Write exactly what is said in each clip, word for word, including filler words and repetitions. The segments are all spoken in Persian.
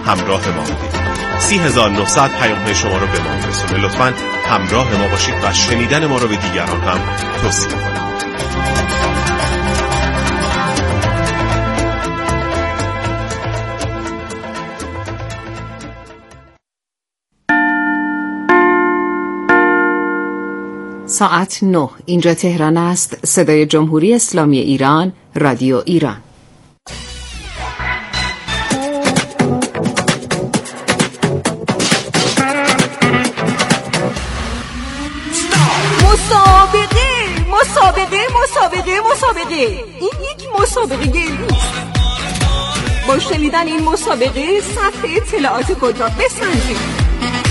همراه ما بودید. سی هزار و نهصد پیام‌های شما رو به ما می‌رسونه. لطفاً همراه ما باشید و شنیدن ما رو به دیگران هم توصیه کنید. ساعت نه. اینجا تهران است. صدای جمهوری اسلامی ایران، رادیو ایران. مسابقه مسابقه مسابقه مسابقه این یک مسابقه نیست. با شنیدن این مسابقه صفحه اطلاعات خود را بسنجید.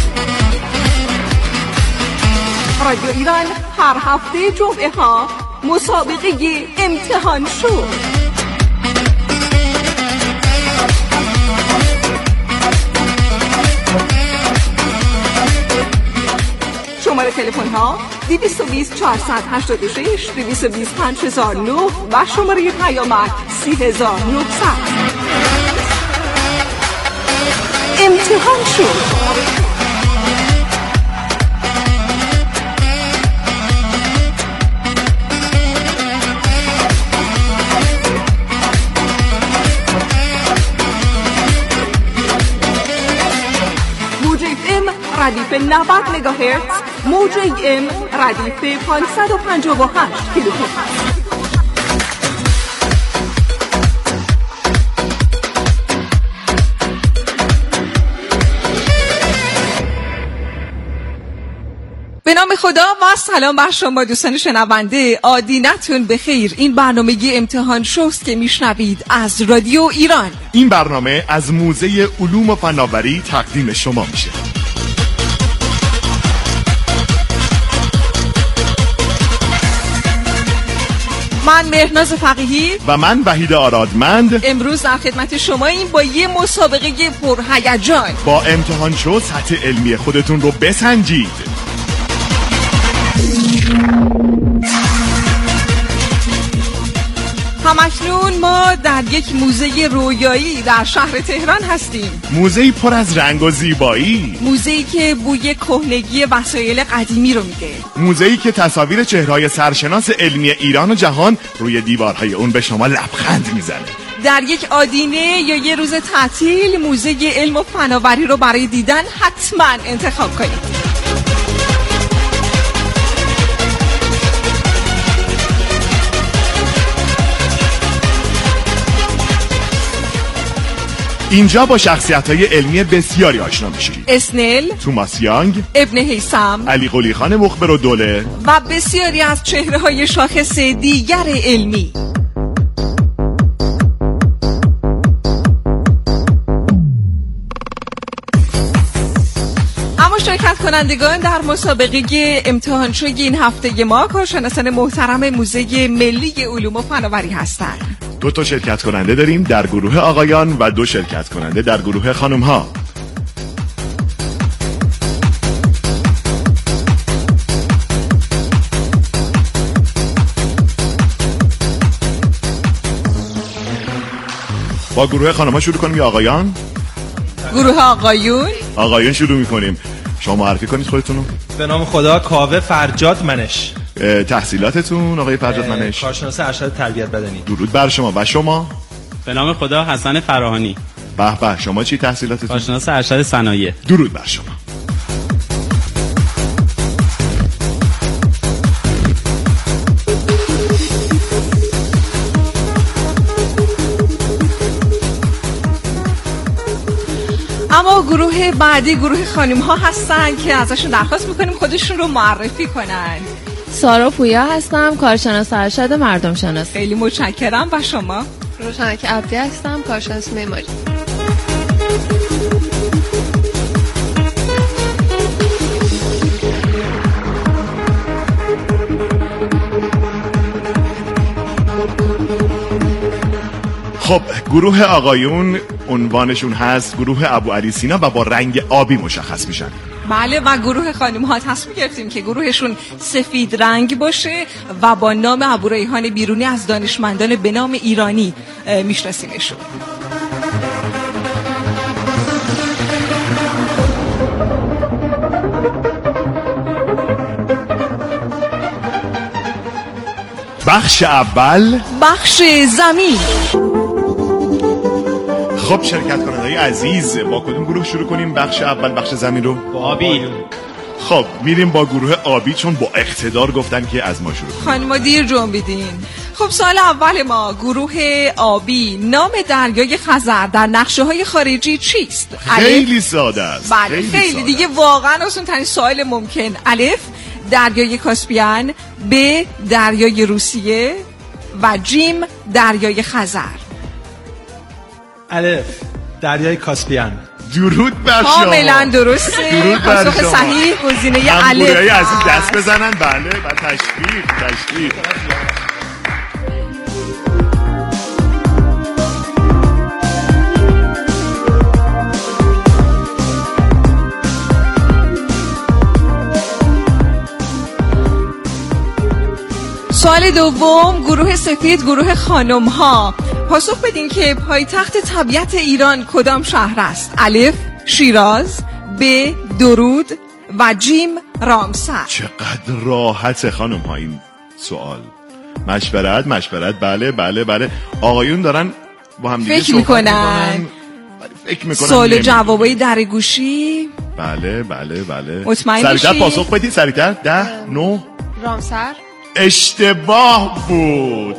رادیو ایران هر هفته جمعه ها مسابقه امتحان شو. شماره تلفن ها دویست و بیست چهارصد و هشتاد و شش، دویست و بیست پنج هزار و نه و شماره پیامک سی هزار و نهصد. امتحان شو. ردیف نود مگاهرتز، موج ام ردیف پانصد و پنجاه و هشت کیلوهرتز. به نام خدا و سلام بر شما دوستان شنونده. آدینتون بخیر. این برنامه امتحان شوست که میشنوید از رادیو ایران. این برنامه از موزه علوم و فناوری تقدیم شما میشه. من مهرناز فقیهی و من وحید آرادمند امروز در خدمت شما این با یه مسابقه پرهیجان. با امتحان شو سطح علمی خودتون رو بسنجید. همکنون ما در یک موزه رویایی در شهر تهران هستیم. موزه‌ای پر از رنگ و زیبایی، موزه‌ای که بوی کهنگی وسایل قدیمی رو میده، موزه‌ای که تصاویر چهره‌های سرشناس علمی ایران و جهان روی دیوارهای اون به شما لبخند میزنه. در یک آدینه یا یه روز تعطیل موزه علم و فناوری رو برای دیدن حتما انتخاب کنید. اینجا با شخصیت‌های علمی بسیاری آشنا میشید. اسنل، توماس یانگ، ابن هیثم، علی قلی خان مخبرالدوله و بسیاری از چهره‌های شاخص دیگر علمی. اما شرکت کنندگان در مسابقه امتحان شوی این هفته ما کارشناسان محترم موزه ملی علوم و فناوری هستند. دو تا شرکت کننده داریم در گروه آقایان و دو شرکت کننده در گروه خانم ها. با گروه خانم ها شروع کنیم یا آقایان؟ گروه آقایون آقایون شروع میکنیم. شما معرفی کنید خودتونو. به نام خدا. کاوه فرجاد منش. تحصیلاتتون آقای فرجاد منش؟ کارشناس ارشد تربیت بدنی. درود بر شما. و شما؟ به نام خدا حسن فراهانی. به به. شما چی تحصیلاتتون؟ کارشناس ارشد صنایع. درود بر شما. اما گروه بعدی گروه خانم ها هستن که ازشون درخواست میکنیم خودشون رو معرفی کنن. سارا پویا هستم، کارشناس ارشد مردم شناسی. خیلی متشکرم. و شما؟ روشنک عبدی هستم، کارشناس معماری. خب گروه آقایون عنوانشون هست گروه ابو علی سینا و با رنگ آبی مشخص میشن. بله. و گروه خانم ها تصمیم گرفتیم که گروهشون سفید رنگ باشه و با نام ابو ریحان بیرونی از دانشمندان به نام ایرانی میشناسیمشون. بخش اول، بخش زمین. خب شرکت کننده‌های عزیز، با کدوم گروه شروع کنیم بخش اول بخش زمین رو؟ با آبی. خب میریم با گروه آبی، چون با اقتدار گفتن که از ما شروع کنیم. خانم دیر جنبیدین. خب سال اول ما، گروه آبی، نام دریای خزر در نقشه های خارجی چیست؟ خیلی ساده است. بله خیلی, خیلی ساده دیگه است. واقعا آسان ترین سوال ممکن. الف دریای کاسپیان، ب دریای روسیه و جیم دریای خزر. الف دریای کاسپیان. درود بر شما. کاملا درسته. درود بر پاسخ شما. صحیح گزینه هم الف. گروه‌های عزیز دست بزنن. بله و تشویق تشویق. سوال دوم، گروه سفید، گروه خانم ها، پاسخ بدین که پایتخت طبیعت ایران کدام شهر است؟ الف شیراز، ب درود و جیم رامسر. چقدر راحت خانم ها این سوال. مشورت مشورت بله بله بله. آقایون دارن با هم دیگه فکر میکنن. فکر میکنن. سوال و جوابای در گوشی. بله بله بله. مطمئن سریعتر باشی؟ پاسخ بدید سریعتر. ده نو. رامسر. اشتباه بود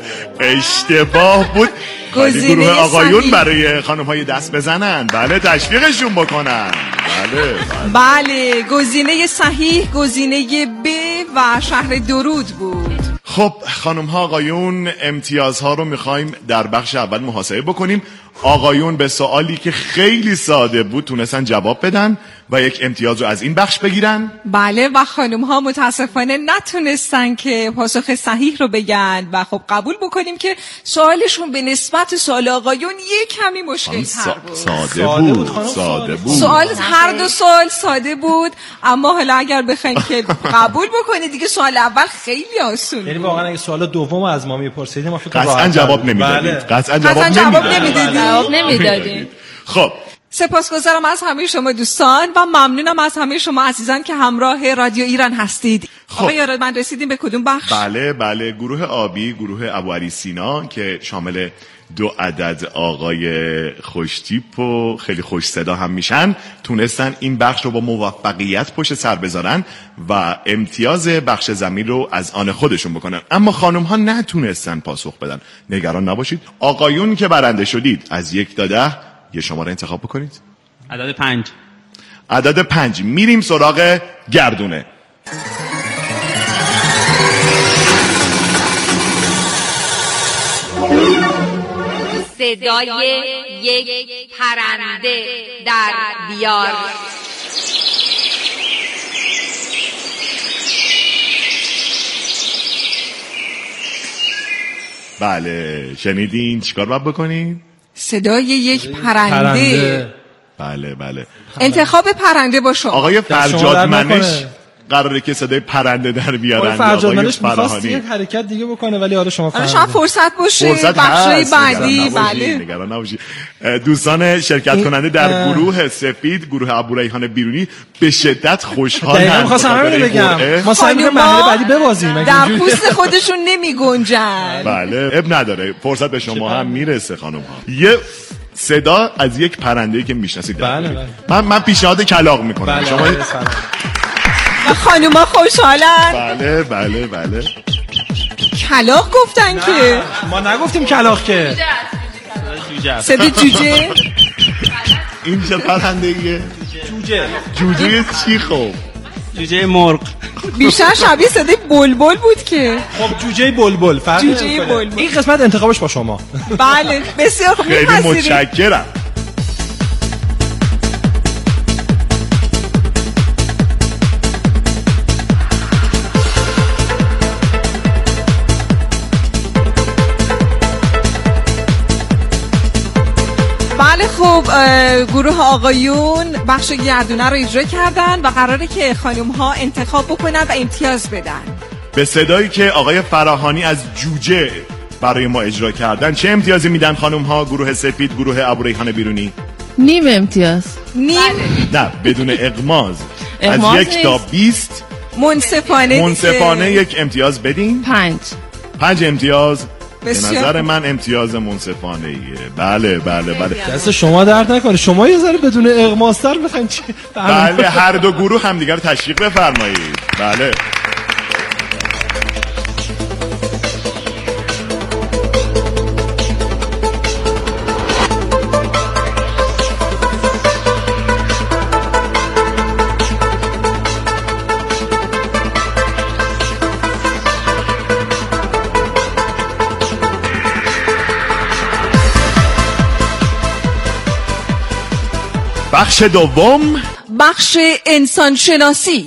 اشتباه بود. گزینه گروه آقایون صحیح. برای خانم های دست بزنن. بله تشویقشون بکنن. بله بله, بله گزینه صحیح گزینه ب و شهر درود بود. خب خانم ها آقایون، امتیازها رو میخوایم در بخش اول محاسبه بکنیم. آقایون به سوالی که خیلی ساده بود تونستن جواب بدن و یک امتیاز رو از این بخش بگیرن. بله و خانم ها متاسفانه نتونستن که پاسخ صحیح رو بگن و خب قبول بکنیم که سوالشون به نسبت سوال آقایون یک کمی مشکل تر بود. ساده, ساده بود بود، ساده بود. سوال هر دو سوال ساده بود، اما حالا اگر بخوایم که قبول بکنید دیگه سوال اول خیلی آسونه. یعنی واقعا اگه سوال دوم از ما میپرسیدیم ما فکر قطعا جواب نمیدادید. بله. قطعا قطعا جواب جواب نمیدادید. جواب نمیدادیم. خب سپاسگزارم از همه شما دوستان و ممنونم از همه شما عزیزان که همراه رادیو ایران هستید. خب. آقای یارد من رسیدیم به کدوم بخش؟ بله بله گروه آبی، گروه ابوعلی سینا که شامل دو عدد آقای خوشتیپ و خیلی خوش صدا هم میشن، تونستن این بخش رو با موفقیت پشت سر بذارن و امتیاز بخش زمین رو از آن خودشون بکنن. اما خانم ها نتونستن پاسخ بدن. نگران نباشید. آقایون که برنده شدید از یک تا ده یه شماره انتخاب بکنید. عدد پنج. عدد پنج. میریم سراغ گردونه. صدای یک پرنده در بیار. بله شنیدین چیکار باید بکنین؟ صدای یک پرنده. پرنده. بله بله. انتخاب پرنده با شما. آقای شما فرجاد در منش نکنه. قراره که صدای پرنده در بیارن. آقای فرجاد آقای منش می‌خواست فراهانی. یک حرکت دیگه بکنه ولی حالا شما حالا فهمیدید. شما فرصت باشه فرصت بخشای هست. بعدی. نگران نباشید. بله نگران نباشید. دوستان شرکت کننده در گروه سفید، گروه ابوریحان بیرونی به شدت خوشحالن. دقیقاً می‌خواستم همین رو بگم. ما سعی می‌کنیم مرحله بعدی ببازیم. در پوست خودشون نمی گنجن. بله اب نداره. فرصت به شما هم میرسه خانم ها. یه صدا از یک پرنده‌ای که میشناسید. بله بله. من من پیشنهاد کلاغ میکنم. بله شما بله. و خانوما خوشحالن. بله بله بله. کلاغ گفتن که ما نگفتیم کلاغ که. جوجه. صدای جوجه. این چه پرنده‌ایه؟ جوجه. جوجه چی خب؟ جوجه مرغ. بیشتر شبیه صدای بلبل بود که. خب جوجه بلبل فرق جوجه نمی‌کنه. بلبل. این قسمت انتخابش با شما. بله بسیار خوب. خیلی می‌پذیریم. متشکرم. بله خب گروه آقایون بخش گردونه رو اجرا کردن و قراره که خانم ها انتخاب بکنن و امتیاز بدن. به صدایی که آقای فراهانی از جوجه برای ما اجرا کردن چه امتیازی میدن خانم ها؟ گروه سفید، گروه ابوریحان بیرونی. نیم امتیاز. نیم. نه بدون اغماز. اغماز از یک تا بیست منصفانه منصفانه یک امتیاز بدین. پنج. پنج امتیاز. به بسیار. نظر من امتیاز منصفانه ایه. بله بله بله. دست شما درد نکنه. شما یه ذره بدون اغماستر بخواید چی؟ بله هر دو گروه همدیگر تشویق بفرمایید. بله. بخش دوم، بخش انسان شناسی.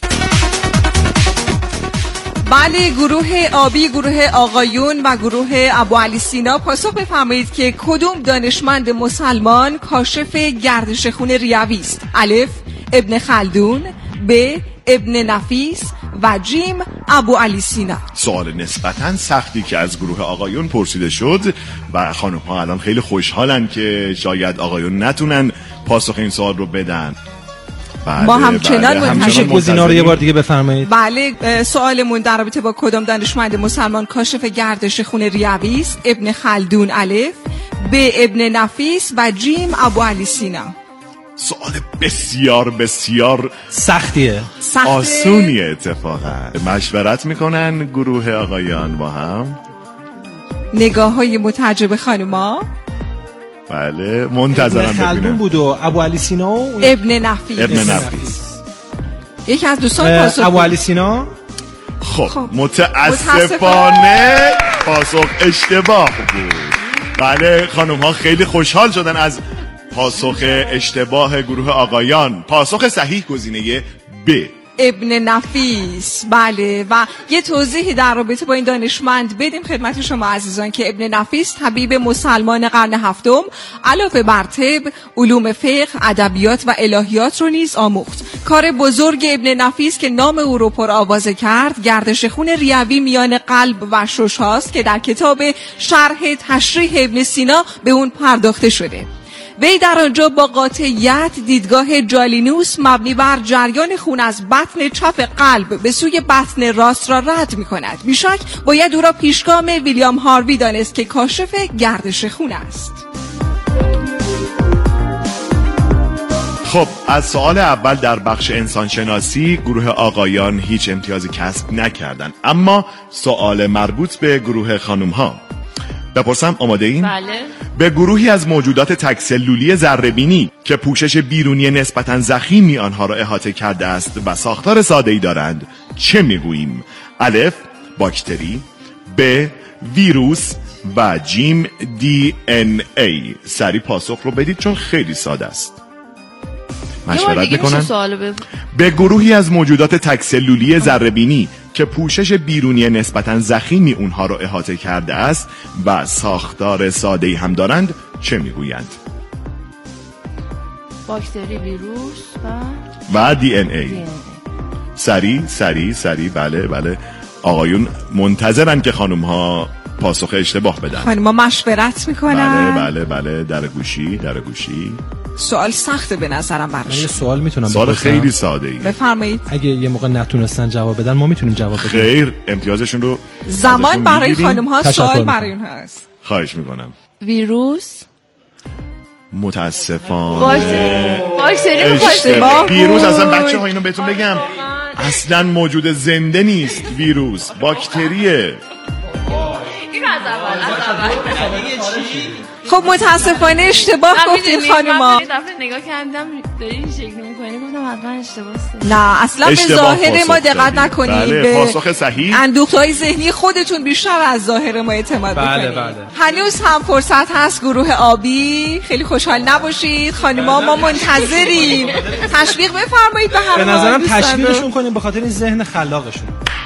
بله، گروه آبی، گروه آقایون و گروه ابوعلی سینا پاسخ بفرمایید که کدوم دانشمند مسلمان کاشف گردش خون ریوی است؟ الف ابن خلدون، ب ابن نفیس و جیم ابوعلی سینا. سوال نسبتاً سختی که از گروه آقایون پرسیده شد و خانم ها الان خیلی خوشحالن که شاید آقایون نتونن پاسخ این سوال رو بدن. بله ما همچنان بله همچنان گزینه‌ها رو یه بار دیگه بفرمایید. بله، سوالمون در رابطه با کدام دانشمند مسلمان کاشف گردش خون ریوی است؟ ابن خلدون الف، ب ابن نفیس و جیم ابوعلی سینا. سوال بسیار بسیار سختیه. سخته؟ آسونیه اتفاقا. مشورت میکنن گروه آقایان با هم. نگاه های متعجب خانوما. بله منتظرم ببینم. ابن خلدون بود و ابوعلی سینا و ابن نفیس. ابن نفیس. یکی از دوستان پاسخ ابوعلی سینا. خب, خب. متاسفانه پاسخ اشتباه بود. بله خانم ها خیلی خوشحال شدن از پاسخ اشتباه گروه آقایان. پاسخ صحیح گزینه ب ابن نفیس. بله، و یه توضیحی در رابطه با این دانشمند بدیم خدمت شما عزیزان که ابن نفیس طبیب مسلمان قرن هفتم علاوه بر طب، علوم فقه، ادبیات و الهیات رو نیز آموخت. کار بزرگ ابن نفیس که نام او رو پر آوازه کرد گردش خون ریوی میان قلب و شش هاست که در کتاب شرح تشریح ابن سینا به اون پرداخته شده. وی در آنجا با قاطعیت دیدگاه جالینوس مبنی بر جریان خون از بطن چپ قلب به سوی بطن راست را رد می کند. بیشک باید او را پیشگام ویلیام هاروی دانست که کاشف گردش خون است. خب از سوال اول در بخش انسانشناسی گروه آقایان هیچ امتیازی کسب نکردن، اما سوال مربوط به گروه خانم ها. بپرسم آماده این؟ بله. به گروهی از موجودات تک‌سلولی ذره‌بینی که پوشش بیرونی نسبتاً ضخیمی آنها را احاطه کرده است و ساختار ساده‌ای دارند چه میگوییم؟ الف باکتری، ب ویروس و جیم دی ان ای. سری پاسخ رو بدید چون خیلی ساده است. مشورت میکنن به گروهی از موجودات تک‌سلولی ذره‌بینی که پوشش بیرونی نسبتاً ضخیمی اونها را احاطه کرده است و ساختار ساده‌ای هم دارند چه میگویند؟ باکتری، ویروس و و دی ان ای. سری سری سری بله بله. آقایون منتظرن که خانم ها پاسخ اشتباه بدن. خانم ها مشورت میکنن. بله بله بله در گوشی در گوشی. سوال سخته به نظرم براش. یه سوال میتونم سوال بپرسم؟ خیلی ساده ای. بفرمایید. اگه یه موقع نتونستن جواب بدن ما میتونیم جواب بدیم. خیر امتیازشون رو زمان برای خانم ها، سوال برای اونها هست. خواهش میکنم. ویروس. متاسفانه باکتری. ویروس اصلا بچه ها اینو بهتون بگم اصلا موجود زنده نیست. ویروس باکتریه. خب متاسفانه اشتباه گفتین خانوما. یه دفعه نگاه کردم داری این شکلی میکنی گفتم حتما اشتباهه. نه اصلا به ظاهر ما دقت نکنید. بله پاسخ صحیح. اندوخته‌های ذهنی خودتون بیشتر از ظاهر ما اعتماد بله میکنید. بله. هنوز هم فرصت هست گروه آبی، خیلی خوشحال نباشید خانوما، ما منتظریم. تشویق بفرمایید به هر به نظرم تشویقشون کنیم به خاطر این ذهن خلاقشون.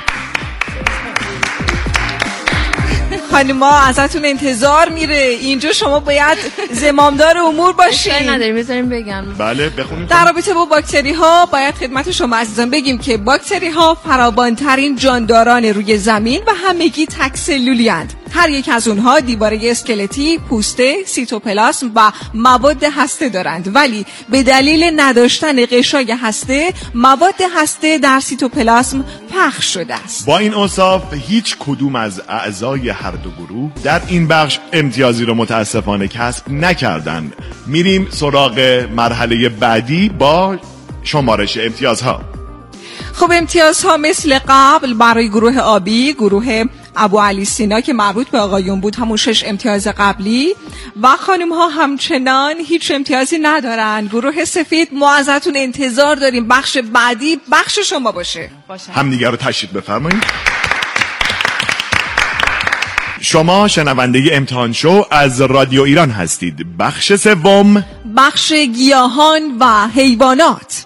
خانما ازتون انتظار میره، اینجا شما باید زمامدار امور باشین. اشکال نداره میذاریم بگم. بله بخونیم. در رابطه با باکتری ها باید خدمت شما عزیزان بگیم که باکتری ها فراوانترین جانداران روی زمین و همگی تک‌سلولی اند. هر یک از اونها دیواره اسکلتی، پوسته، سیتوپلاسم و مواد هسته دارند، ولی به دلیل نداشتن غشای هسته مواد هسته در سیتوپلاسم پخش شده است. با این اوصاف هیچ کدوم از اعضای هر دو گروه در این بخش امتیازی رو متاسفانه کسب نکردند. میریم سراغ مرحله بعدی با شمارش امتیازها. خب امتیازها مثل قبل برای گروه آبی، گروه ابوعلی سینا که مربوط به آقایون بود همون شش امتیاز قبلی و خانم ها همچنان هیچ امتیازی ندارن. گروه سفید ما ازتون انتظار داریم بخش بعدی بخش شما باشه. همدیگه رو تشریف بفرمایید. شما شنونده امتحان شو از رادیو ایران هستید. بخش سوم، بخش گیاهان و حیوانات.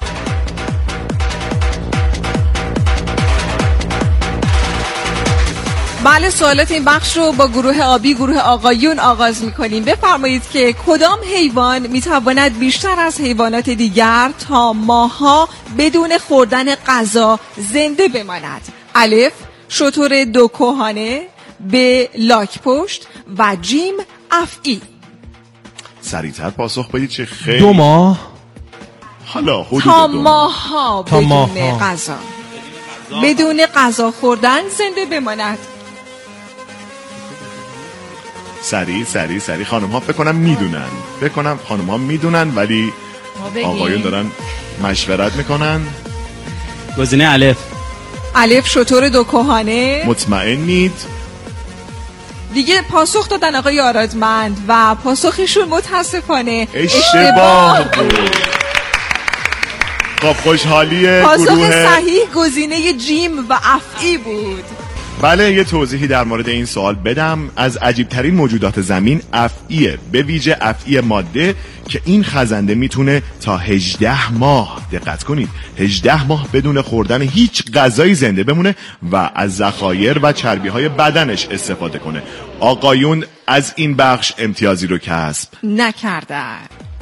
بله، سوالات این بخش رو با گروه آبی، گروه آقایون آغاز می‌کنیم. بفرمایید که کدام حیوان می‌تواند بیشتر از حیوانات دیگر تا ماه‌ها بدون خوردن غذا زنده بماند؟ الف شتر دو کهانه، ب لاک پشت و جیم افعی. سریعتر پاسخ بدید چه خیلی. دو ماه. حالا حدود تا دو ماه‌ها بدون ماه غذا بدون غذا خوردن زنده بماند. سریع سریع سریع خانم ها فکر کنم میدونن فکر کنم خانم ها میدونن ولی آقایون دارن مشورت میکنن. گزینه الف. الف شتر دو کهانه. مطمئنید؟ دیگه پاسخ دادن آقای آرادمند و پاسخشون متاسفانه اشتباه بود. خب خوشحالی پاسخ گروه صحیح گزینه جیم و افعی بود. بله، یه توضیحی در مورد این سوال بدم. از عجیبترین موجودات زمین افعیه، به ویژه افعی ماده که این خزنده میتونه تا هجده ماه، دقت کنید، هجده ماه بدون خوردن هیچ غذایی زنده بمونه و از ذخایر و چربی‌های بدنش استفاده کنه. آقایون از این بخش امتیازی رو کسب نکردن.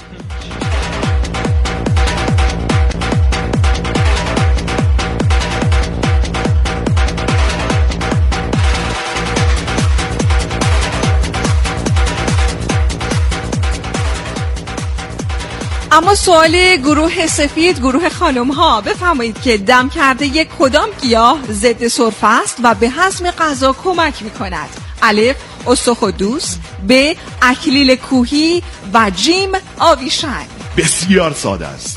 اما سوال گروه سفید، گروه خانم ها، بفرمایید که دم کرده یک کدام گیاه ضد سرفه است و به هضم غذا کمک می کند؟ الف استخودوس، ب اکلیل کوهی و جیم آویشن. بسیار ساده است.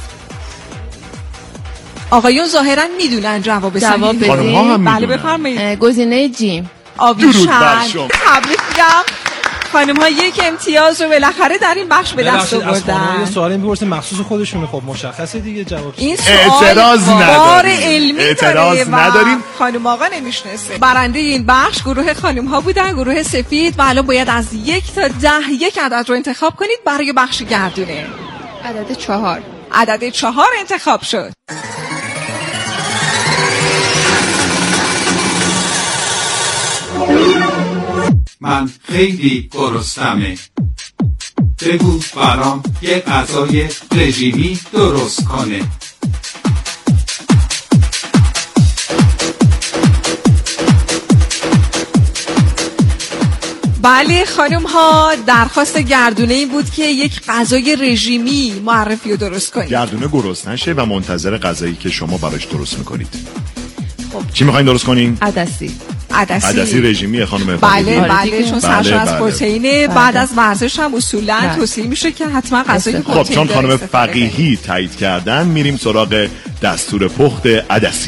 آقایون ظاهرا میدونن جواب صحیح. جواب بدین؟ خانم ها هم میدونن. بله بفرمایید. گزینه جیم آویشن. تبریک میگم. خانم ها یک امتیاز رو بالاخره در این بخش به دست آوردن. یه سوالی میپرسیم مخصوص خودشونه، خب مشخصه دیگه جواب. این سوال بار علمی داره و خانم آقا نمیشناسه. برنده این بخش گروه خانم ها بودن، گروه سفید، و الان باید از یک تا ده یک عدد رو انتخاب کنید برای بخش گردونه. عدد چهار. عدد چهار انتخاب شد. من خیلی گرسنمه، بگو برام یه غذای رژیمی درست کنه. بله خانم ها، درخواست گردونه این بود که یک غذای رژیمی معرفی و درست کنید. گردونه گرسنه نشه و منتظر غذایی که شما براش درست میکنید. خب چی میخواین درست کنین؟ عدسی. عدسی عدسی رژیمی خانم بله بله چون سرشار از پروتئینه. بله. بعد از ورزش هم اصولا بله. توصیه میشه که حتما غذای پروتئین. خب چون خانم فقیهی تایید کردن میریم سراغ دستور پخت عدسی.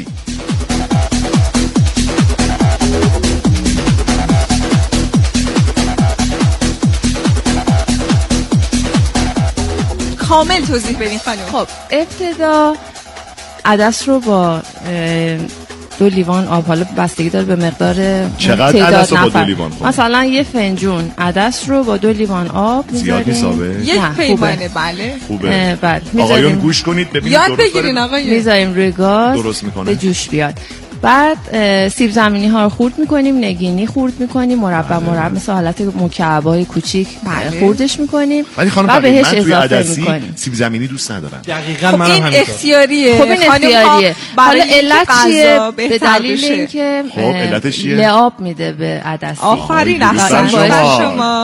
کامل توضیح بدین خانم. خب ابتدا عدس رو با دو لیوان آب، حالا بستگی داره به مقدار چقدر عدس رو با دو لیوان خود؟ مثلا یه فنجون عدس رو با دو لیوان آب زیاد نیسابه؟ یک پیمانه. بله خوبه. بله. آقایون گوش کنید ببینید یاد بگیرین آقایون. میذاریم روی گاز درست میکنه به جوش بیاد. بعد سیب زمینی ها رو خورد میکنیم، نگینی خورد میکنیم، مربع مربع مثل حالت مکعب‌های کوچیک خوردش میکنیم و بهش اضافه میکنیم. سیب زمینی دوست ندارم. دقیقاً خب منم این همینطور. اختیاریه. خب این اختیاریه. حالا علت چیه؟ به دلیل اینکه خب علتش چیه؟ لعاب میده به عدسی. آفرین احسن شما.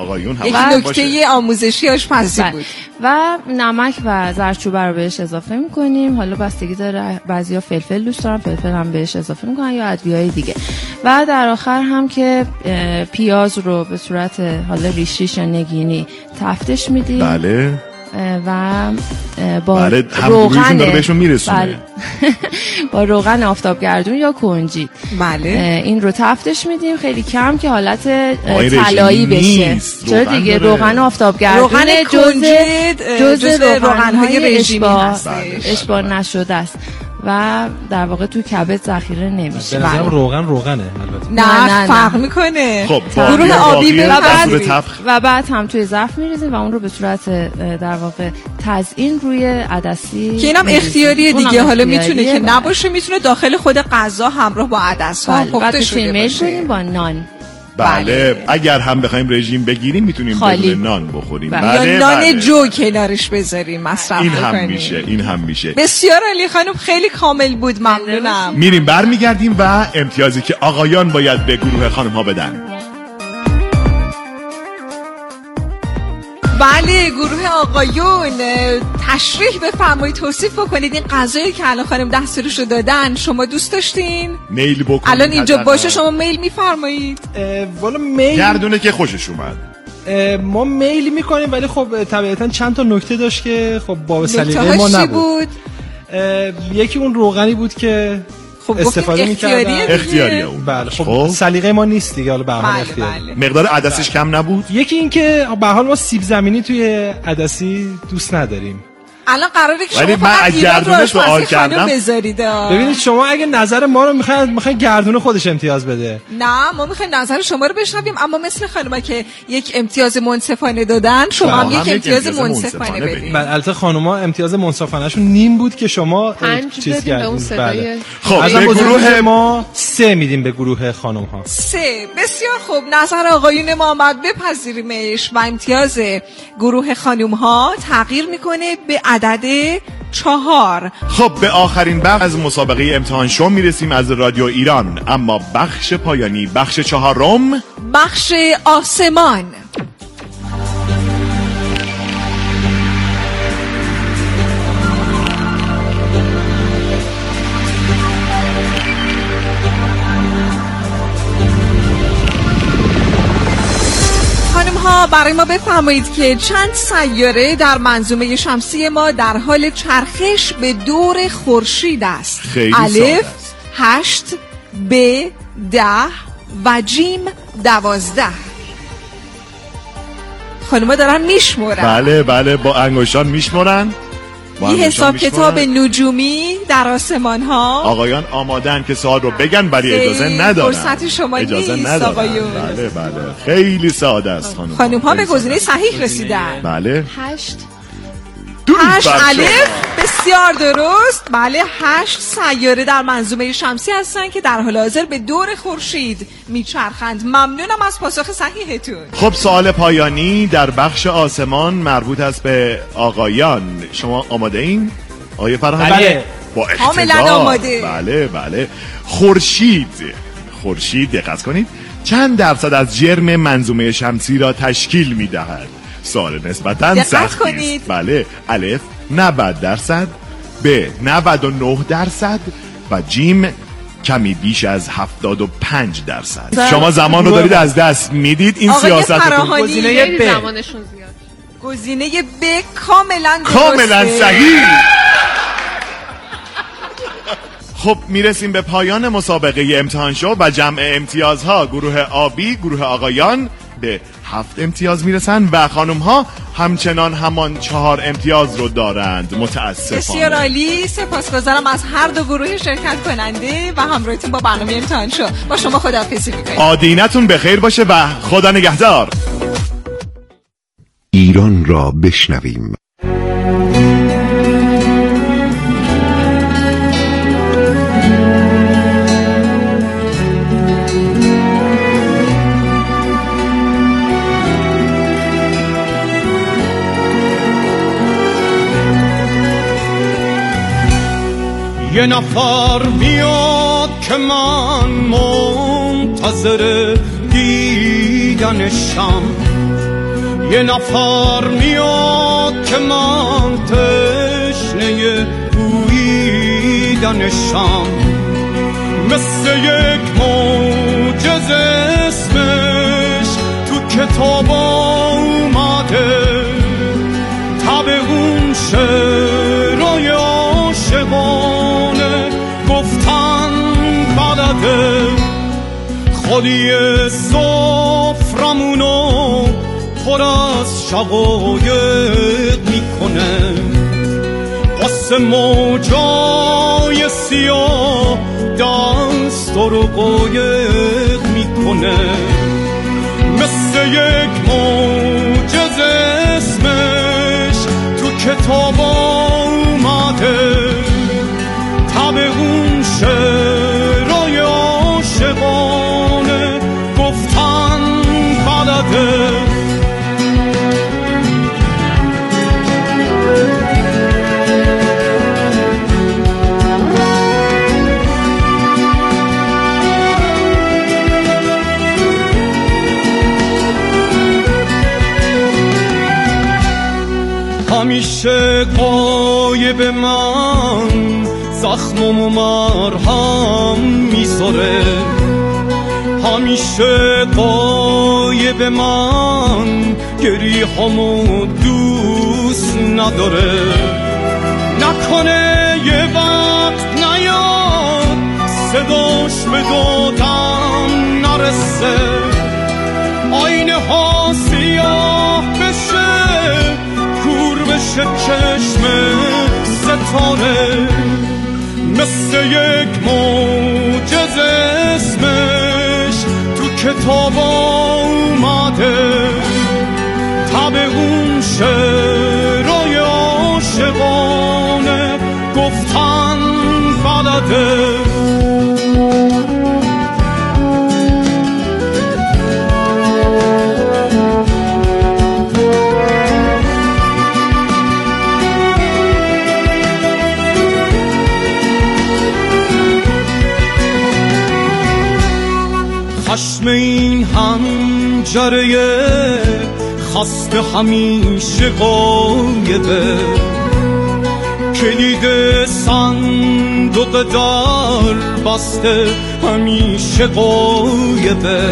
آقایون یک نکته آموزشی آشپزی بود. و نمک و زردچوبه رو بهش اضافه میکنیم. حالا بستگی داره، بعضیا فلفل دوست دارن، فلفل هم بهش اضافه میکنن یا ادویه‌های دیگه. و در آخر هم که پیاز رو به صورت حالا ریش ریش یا نگینی تفتش میدیم. بله. و با بله روغن داره بهشون میرسونه. بله. با روغن آفتابگردون یا کنجی بله این رو تفتش میدیم خیلی کم که حالت طلایی بشه. چرا دیگه روغن آفتابگردون روغن جزء جزء روغن‌های رژیمی هست، اشباع نشده است و در واقع تو کبد ذخیره نمیشه. به نظرم روغن روغنه البته. نه نه فرق میکنه. خب گروه آبی و بعد و بعد هم توی ظرف میریزیم و اون رو به صورت در واقع تزیین روی عدسی که اینم اختیاریه دیگه. حالا میتونه که نباشه، میتونه داخل خود غذا همراه با عدس ها پخته شده باشه با نان. بله. بله اگر هم بخوایم رژیم بگیریم میتونیم بدون نان بخوریم. بله. بله. یا نان بله. جو کنارش بذاریم مصرف این بکنیم. هم میشه این هم میشه. بسیار علی خانم خیلی کامل بود، ممنونم. میریم برمیگردیم و امتیازی که آقایان باید به گروه خانم ها بدن. بله گروه آقایون تشریح بفرمایید، توصیف بکنید این غذایی که الان خانم دستورشو دادن شما دوست داشتین؟ میل بکنید الان اینجا باشه شما میل میفرمایید؟ والا میل گردونه که خوشش اومد. ما میل میکنیم ولی خب طبیعتا چند تا نکته داشت که خب با سلیقه ما نبود. بود؟ یکی اون روغنی بود که خب استفاده می‌کردن. اختیاریه اون. بله خب سلیقه ما نیست دیگه، حالا به هر حال اختیاری. مقدار عدسش کم نبود. یکی این که به هر حال ما سیب زمینی توی عدسی دوست نداریم. الان قراره که شما فقط گردونش رو آل کردم بذارید. ببینید شما اگه نظر ما رو میخواید میخواید گردونه خودش امتیاز بده. نه ما میخوایم نظر شما رو بشنویم، اما مثل خانوما که یک امتیاز منصفانه دادن شما هم یک امتیاز منصفانه بدید. بله البته خانوما امتیاز منصفانه شون نیم بود که شما چیز کردید. بله خب به گروه ما سه میدیم به گروه خانم ها. سه بسیار خوب. نظر آقایون ما آمد بپذیریمش و امتیاز گروه خانم ها تغییر میکنه به عدد چهار. خب به آخرین بخش از مسابقه امتحان شو میرسیم از رادیو ایران، اما بخش پایانی، بخش چهارم، بخش آسمان. برای ما بفرمایید که چند سیاره در منظومه شمسی ما در حال چرخش به دور خورشید است؟ الف هشت، ب ده و جیم دوازده. خانوما دارن میشمورن. بله بله با انگشتان میشمورن. یه حساب کتاب نجومی در آسمان ها. آقایان آمادن که سوال رو بگن ولی اجازه ندارن. فرصت شما اجازه نیست ندارن. آقایون. بله بله خیلی ساده است خانم. خانم ها به گزینه صحیح رسیدن. بله هشت هشت الف بسیار درست. بله هشت سیاره در منظومه شمسی هستن که در حال حاضر به دور خورشید میچرخند. ممنونم از پاسخ صحیحتون. خب سوال پایانی در بخش آسمان مربوط است به آقایان. شما آماده این؟ آقای فرهان؟ بله با کاملا آماده. بله بله. خورشید خورشید دقت کنید چند درصد از جرم منظومه شمسی را تشکیل میدهد؟ سوال نسبتاً سخت است. بله الف نود درصد، ب نود و نه درصد و جیم کمی بیش از هفتاد و پنج درصد. شما زمان رو دارید از دست میدید. این سیاستتون. گزینه ب زمانشون زیاد. گزینه ب کاملا درسته. کاملا صحیح. خب میرسیم به پایان مسابقه امتحان شو و جمع امتیازها. گروه آبی گروه آقایان به هفت امتیاز میرسن و خانم ها همچنان همان چهار امتیاز رو دارند. متاسفانه. بسیار عالی. سپاسگزارم از هر دو گروه شرکت کننده و همراهیتون با برنامه امتحان شو. با شما خداحافظی میکنیم. آدینتون بخیر باشه و خدا نگهدار. ایران را بشنویم. یه نفر بیاد که من منتظر دیدنشم، یه نفر میاد که من تشنه بویدنشم، مثل یک معجزه اسمش تو کتاب اومده، تب اون شعرهای عاشقانه گفتن بلده، خالی سفرمونو پر از شقایق میکنه، قصه موجای سیاه دست رو قایق میکنه، مثل یک معجزه اسمش تو کتاب اومده، تب اون شعرهای عاشقانه گفتن بلده. همیشه قایب من زخمم و مرهم میذاره، همیشه قایب من گریه‌هامو دوست نداره، نکنه یه وقت نیاد صداش به دادم نرسه، آینه ها سیاه بشه کور بشه چشم ستاره، مثل یک معجزه اسمش تو کتاب اومده، تب اون شعرهای عاشقانه گفتن بلده. خشم این حنجره خسته همیشه غایبه، کلید صندوق در بسته همیشه غایبه،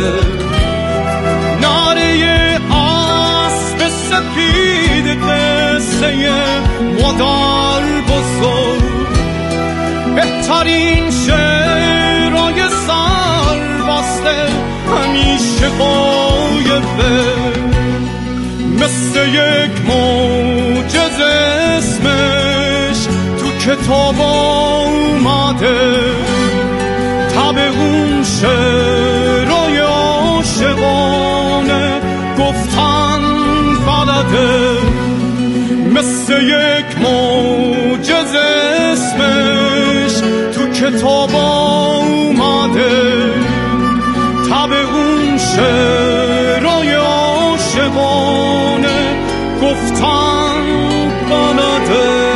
نعره اسب سپید قصه مادر بزرگ، بهترین شعرهای سر بسته همیشه غایبه، مثل یک معجزه اسمش تو کتاب اومده، تب اون شعرهای عاشقانه گفتن بلده، مثل یک معجزه اسمش تو کتاب اومده، تب اون شعرهای عاشقانه گفتن بلده.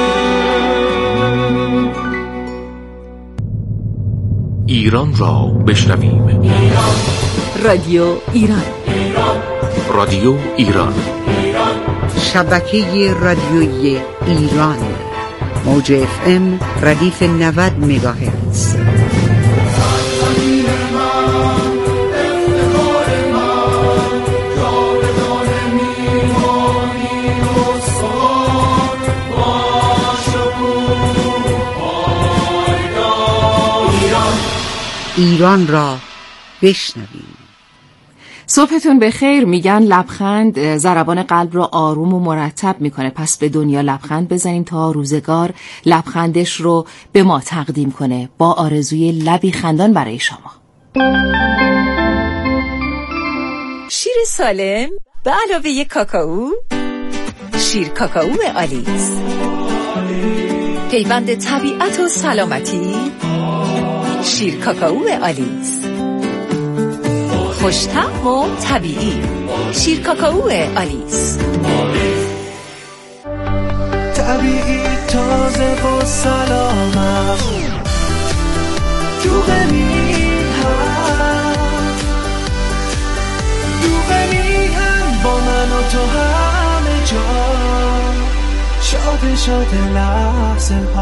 ایران را بشنویم. رادیو ایران. رادیو ایران. شبکه رادیویی ایران. موج اف ام ردیف نود مگاهرتز. ایران را بشنویم. صبحتون بخیر. میگن لبخند ضربان قلب رو آروم و مرتب میکنه، پس به دنیا لبخند بزنیم تا روزگار لبخندش رو به ما تقدیم کنه، با آرزوی لبی خندان برای شما. شیر سالم به علاوه کاکائو، شیر کاکائو آلیس، پیوند طبیعت و سلامتی، شیر کاکائو آلیس، خوش‌طعم و طبیعی، شیر کاکائو آلیس، طبیعی تازه و سلامت، دوغ میهن، دوغ میهن با من و تو هم شاده شاده لحظه ها